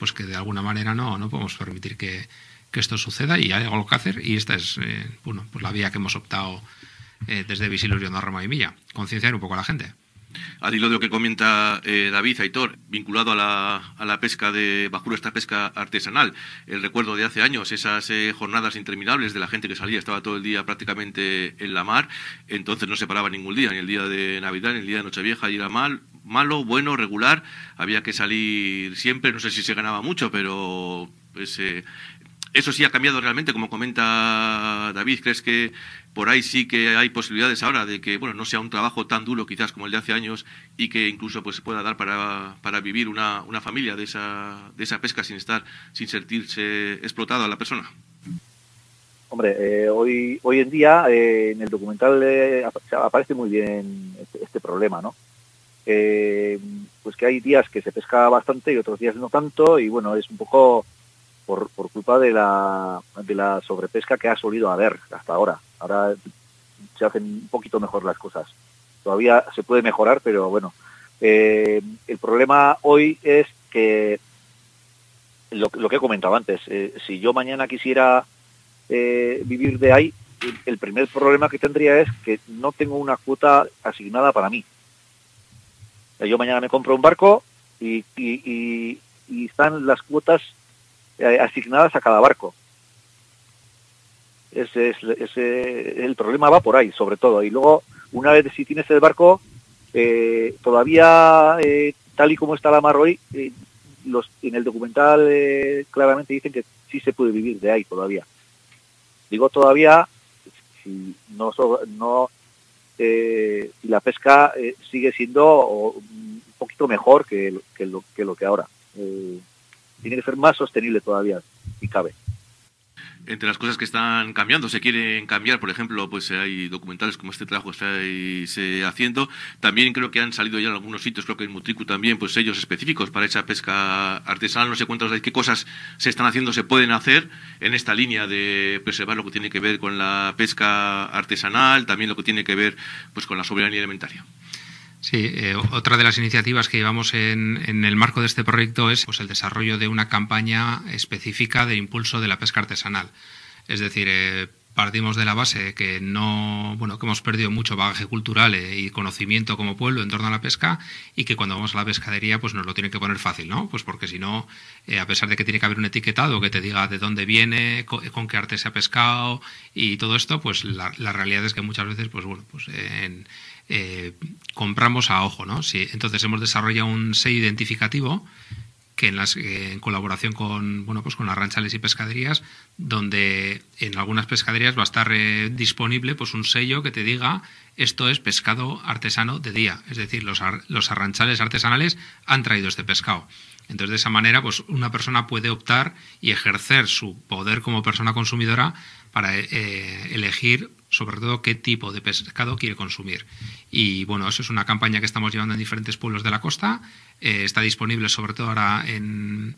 pues que de alguna manera no, no podemos permitir que, que esto suceda y hay algo que hacer y esta es eh, bueno, pues la vía que hemos optado eh, desde Visilurio de Ondarroa y Milla, concienciar un poco a la gente. Al hilo de lo que comenta eh, David, Aitor, vinculado a la, a la pesca de bajura, esta pesca artesanal, el recuerdo de hace años, esas eh, jornadas interminables de la gente que salía, estaba todo el día prácticamente en la mar, entonces no se paraba ningún día, ni el día de Navidad, ni el día de Nochevieja, y era mal, malo, bueno, regular, había que salir siempre, no sé si se ganaba mucho, pero pues, eh, eso sí ha cambiado realmente, como comenta David. ¿Crees que por ahí sí que hay posibilidades ahora de que bueno no sea un trabajo tan duro quizás como el de hace años y que incluso pues pueda dar para, para vivir una, una familia de esa, de esa pesca sin estar, sin sentirse explotado a la persona? Hombre, eh, hoy hoy en día eh, en el documental eh, aparece muy bien este, este problema, ¿no? Eh, pues que hay días que se pesca bastante y otros días no tanto, y bueno, es un poco por, por culpa de la, de la sobrepesca que ha solido haber hasta ahora. Ahora se hacen un poquito mejor las cosas. Todavía se puede mejorar, pero bueno. Eh, el problema hoy es que, lo, lo que he comentado antes, eh, si yo mañana quisiera eh, vivir de ahí, el, el primer problema que tendría es que no tengo una cuota asignada para mí. O sea, yo mañana me compro un barco y, y, y, y están las cuotas eh, asignadas a cada barco. Ese es ese, el problema va por ahí, sobre todo. Y luego, una vez si tienes el barco, eh, todavía, eh, tal y como está la mar hoy, eh, los, en el documental eh, claramente dicen que sí se puede vivir de ahí todavía. Digo todavía, si no, no eh, si la pesca eh, sigue siendo un poquito mejor que, que, lo, que lo que ahora. Eh, tiene que ser más sostenible todavía, si cabe. Entre las cosas que están cambiando, se quieren cambiar, por ejemplo, pues hay documentales como este trabajo que estáis eh, haciendo. También creo que han salido ya en algunos sitios, creo que en Mutriku también, pues sellos específicos para esa pesca artesanal. No sé cuántos hay, qué cosas se están haciendo, se pueden hacer en esta línea de preservar lo que tiene que ver con la pesca artesanal, también lo que tiene que ver pues con la soberanía alimentaria. Sí, eh, otra de las iniciativas que llevamos en, en el marco de este proyecto es pues, el desarrollo de una campaña específica de impulso de la pesca artesanal. Es decir, eh, partimos de la base que no, bueno, que hemos perdido mucho bagaje cultural eh, y conocimiento como pueblo en torno a la pesca y que cuando vamos a la pescadería pues nos lo tienen que poner fácil, ¿no? Pues porque si no, eh, a pesar de que tiene que haber un etiquetado que te diga de dónde viene, con, con qué arte se ha pescado y todo esto, pues la, la realidad es que muchas veces, pues bueno, pues eh, en Eh, compramos a ojo, ¿no? Sí, entonces hemos desarrollado un sello identificativo que en, las, eh, en colaboración con bueno pues con las ranchales y pescaderías, donde en algunas pescaderías va a estar eh, disponible pues un sello que te diga esto es pescado artesano de día, es decir, los, ar, los arranchales artesanales han traído este pescado. Entonces, de esa manera, pues una persona puede optar y ejercer su poder como persona consumidora para eh, elegir sobre todo qué tipo de pescado quiere consumir. Y bueno, eso es una campaña que estamos llevando en diferentes pueblos de la costa. Eh, está disponible sobre todo ahora en,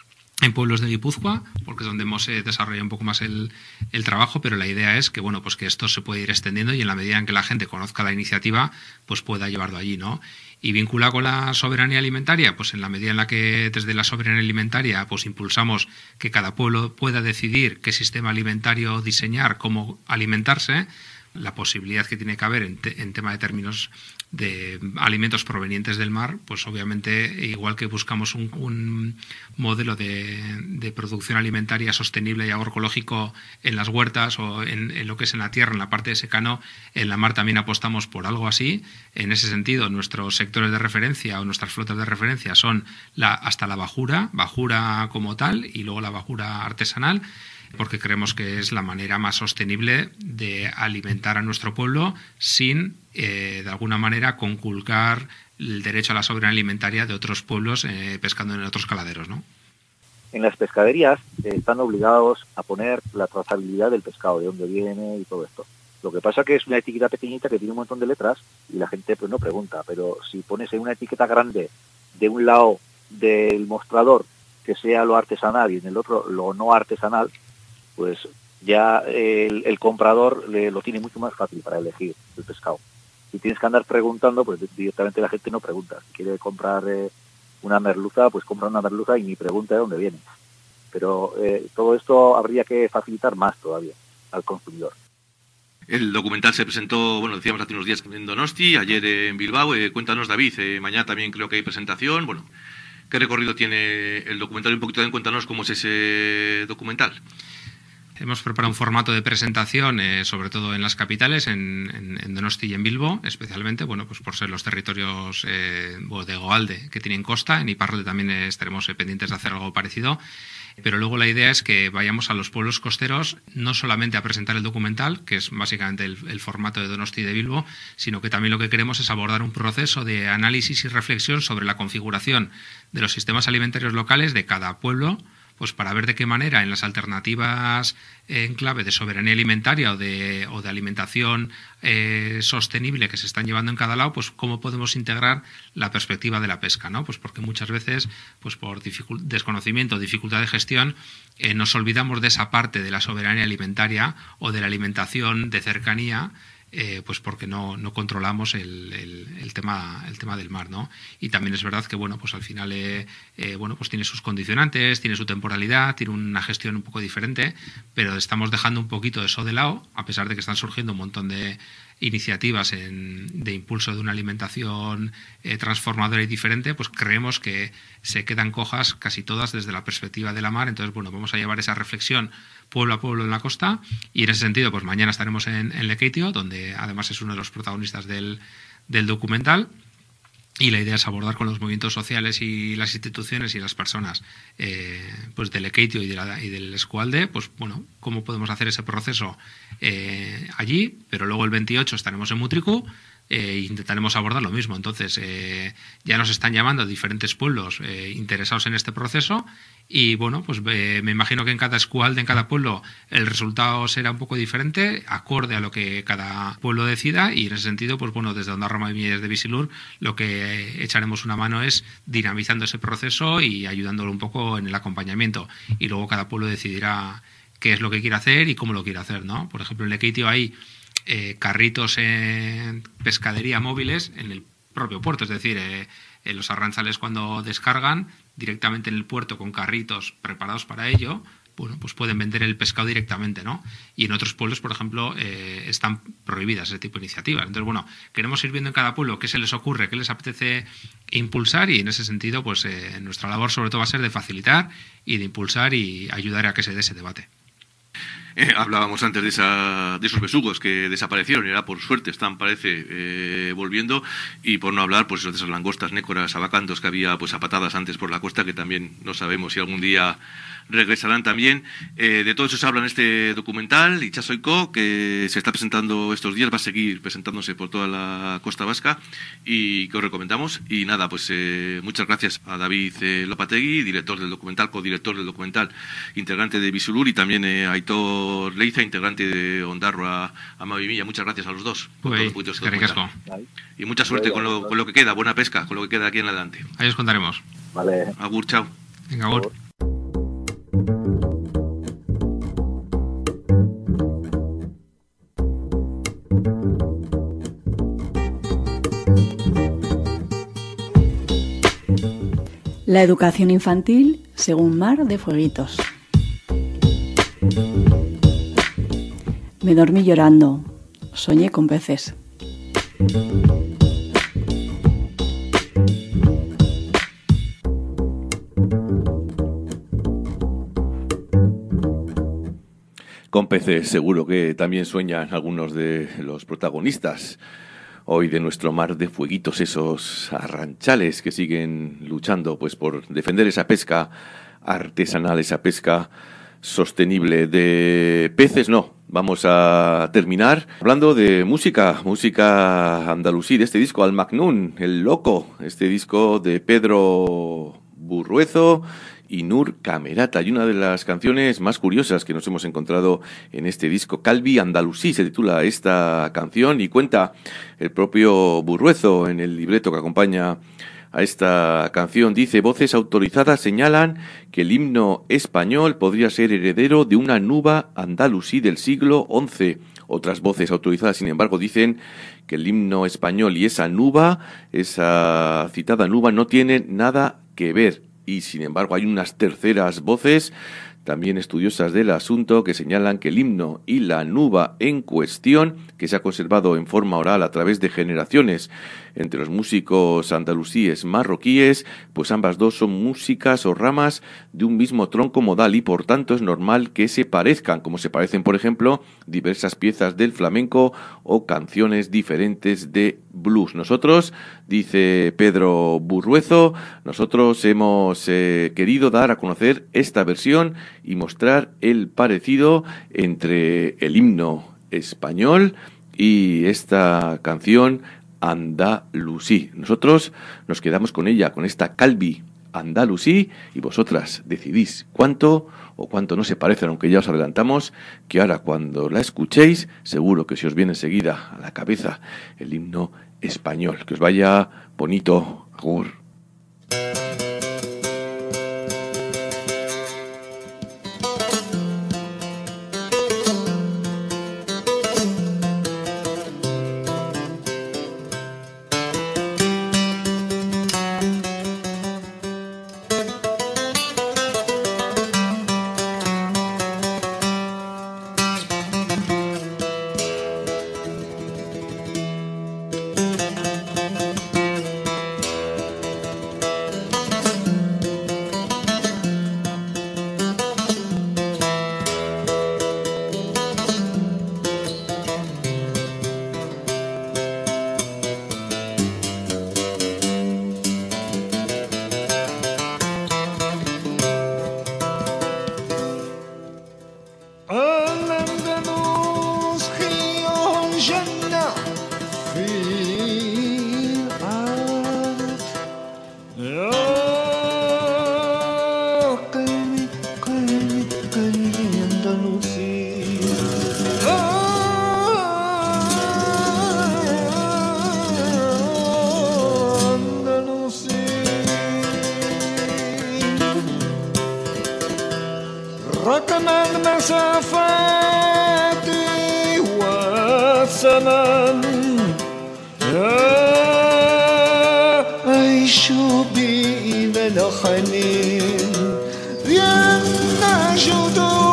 en pueblos de Guipúzcoa, porque es donde hemos eh, desarrollado un poco más el, el trabajo, pero la idea es que bueno, pues que esto se puede ir extendiendo y en la medida en que la gente conozca la iniciativa, pues pueda llevarlo allí, ¿no? Y vinculado con la soberanía alimentaria, pues en la medida en la que desde la soberanía alimentaria pues impulsamos que cada pueblo pueda decidir qué sistema alimentario diseñar, cómo alimentarse, la posibilidad que tiene que haber en, te, en tema de términos de alimentos provenientes del mar, pues obviamente igual que buscamos un, un modelo de, de producción alimentaria sostenible y agroecológico en las huertas o en, en lo que es en la tierra, en la parte de secano, en la mar también apostamos por algo así. En ese sentido, nuestros sectores de referencia o nuestras flotas de referencia son la, hasta la bajura, bajura como tal y luego la bajura artesanal, porque creemos que es la manera más sostenible de alimentar a nuestro pueblo sin, eh, de alguna manera, conculcar el derecho a la soberanía alimentaria de otros pueblos eh, pescando en otros caladeros, ¿no? En las pescaderías eh, están obligados a poner la trazabilidad del pescado, de dónde viene y todo esto. Lo que pasa que es una etiqueta pequeñita que tiene un montón de letras y la gente pues no pregunta, pero si pones en una etiqueta grande de un lado del mostrador que sea lo artesanal y en el otro lo no artesanal, pues ya el, el comprador le, lo tiene mucho más fácil para elegir el pescado. Si tienes que andar preguntando, pues directamente la gente no pregunta. Si quiere comprar eh, una merluza, pues compra una merluza y ni pregunta de dónde viene. Pero eh, todo esto habría que facilitar más todavía al consumidor. El documental se presentó, bueno, decíamos hace unos días en Donosti, ayer en Bilbao. Eh, cuéntanos, David, eh, mañana también creo que hay presentación. Bueno, ¿qué recorrido tiene el documental? Un poquito también cuéntanos cómo es ese documental. Hemos preparado un formato de presentación, eh, sobre todo en las capitales, en, en, en Donosti y en Bilbo, especialmente, bueno, pues por ser los territorios eh, de Goalde que tienen costa. En Iparralde también estaremos eh, pendientes de hacer algo parecido. Pero luego la idea es que vayamos a los pueblos costeros no solamente a presentar el documental, que es básicamente el, el formato de Donosti y de Bilbo, sino que también lo que queremos es abordar un proceso de análisis y reflexión sobre la configuración de los sistemas alimentarios locales de cada pueblo, pues para ver de qué manera en las alternativas en clave de soberanía alimentaria o de, o de alimentación eh, sostenible que se están llevando en cada lado, pues cómo podemos integrar la perspectiva de la pesca, ¿no? Pues porque muchas veces, pues por dificult- desconocimiento o dificultad de gestión, eh, nos olvidamos de esa parte de la soberanía alimentaria o de la alimentación de cercanía, Eh, pues porque no, no controlamos el, el, el tema el tema del mar, ¿no? Y también es verdad que bueno, pues al final eh, eh, bueno, pues tiene sus condicionantes, tiene su temporalidad, tiene una gestión un poco diferente, pero estamos dejando un poquito eso de lado, a pesar de que están surgiendo un montón de iniciativas en, de impulso de una alimentación eh, transformadora y diferente, pues creemos que se quedan cojas casi todas desde la perspectiva de la mar. Entonces, bueno, vamos a llevar esa reflexión pueblo a pueblo en la costa, y en ese sentido, pues mañana estaremos en, en Lekeitio, donde además es uno de los protagonistas del, del documental. Y la idea es abordar con los movimientos sociales y las instituciones y las personas eh, pues del Lekeitio y, de la, y del Eskualde, pues bueno, cómo podemos hacer ese proceso eh, allí, pero luego el veintiocho estaremos en Mutriku e eh, intentaremos abordar lo mismo. Entonces eh, ya nos están llamando diferentes pueblos eh, interesados en este proceso, y bueno, pues eh, me imagino que en cada Eskualde, en cada pueblo, el resultado será un poco diferente, acorde a lo que cada pueblo decida, y en ese sentido, pues bueno, desde Ondarroa y desde Bisilur, lo que echaremos una mano es dinamizando ese proceso y ayudándolo un poco en el acompañamiento, y luego cada pueblo decidirá qué es lo que quiere hacer y cómo lo quiere hacer, ¿no? Por ejemplo, en Lekeitio hay eh, carritos en pescadería móviles en el propio puerto, es decir, eh, en los arranchales cuando descargan directamente en el puerto con carritos preparados para ello, bueno, pues pueden vender el pescado directamente, ¿no? Y en otros pueblos, por ejemplo, eh, están prohibidas ese tipo de iniciativas. Entonces, bueno, queremos ir viendo en cada pueblo qué se les ocurre, qué les apetece impulsar, y en ese sentido, pues eh, nuestra labor sobre todo va a ser de facilitar y de impulsar y ayudar a que se dé ese debate. Eh, hablábamos antes de, esa, de esos besugos que desaparecieron, y ahora por suerte están, parece, eh, volviendo, y por no hablar pues de esas langostas, nécoras, abacantos que había pues a patadas antes por la costa, que también no sabemos si algún día regresarán también. Eh, de todo eso se habla en este documental, Itsasoiko, que se está presentando estos días, va a seguir presentándose por toda la costa vasca, y que os recomendamos. Y nada, pues eh, muchas gracias a David eh, Lopategui, director del documental, codirector del documental, integrante de Bisilur, y también eh, a Aitor Leiza, integrante de Ondarroa Amabimilla. Muchas gracias a los dos. Por Uy, todo que documental. Y mucha suerte con lo, con lo que queda, buena pesca, con lo que queda aquí en adelante. Ahí os contaremos. Vale. Agur, chao. Venga, agur. La educación infantil según Mar de Fueguitos. Me dormí llorando, soñé con peces. Con peces seguro que también sueñan algunos de los protagonistas hoy de nuestro Mar de Fueguitos, esos arranchales que siguen luchando pues por defender esa pesca artesanal, esa pesca sostenible. De peces no, vamos a terminar hablando de música, música andalusí, de este disco Al Macnún, El Loco, este disco de Pedro Burruezo y Nur Camerata, y una de las canciones más curiosas que nos hemos encontrado en este disco, Calvi Andalusí, se titula esta canción, y cuenta el propio Burruezo en el libreto que acompaña a esta canción. Dice: voces autorizadas señalan que el himno español podría ser heredero de una nuba andalusí del siglo once. Otras voces autorizadas, sin embargo, dicen que el himno español y esa nuba, esa citada nuba, no tienen nada que ver. Y sin embargo hay unas terceras voces también estudiosas del asunto que señalan que el himno y la nuba en cuestión, que se ha conservado en forma oral a través de generaciones entre los músicos andalusíes marroquíes, pues ambas dos son músicas o ramas de un mismo tronco modal y por tanto es normal que se parezcan, como se parecen, por ejemplo, diversas piezas del flamenco o canciones diferentes de blues. Nosotros, dice Pedro Burruezo, nosotros hemos eh, querido dar a conocer esta versión y mostrar el parecido entre el himno español y esta canción andalusí. Nosotros nos quedamos con ella, con esta Calvi andalusí, y vosotras decidís cuánto o cuánto no se parecen, aunque ya os adelantamos que ahora cuando la escuchéis seguro que se os viene enseguida a la cabeza el himno español. Que os vaya bonito. Agur. رقم المسافات والزمن أعيش بين الحنين ينجد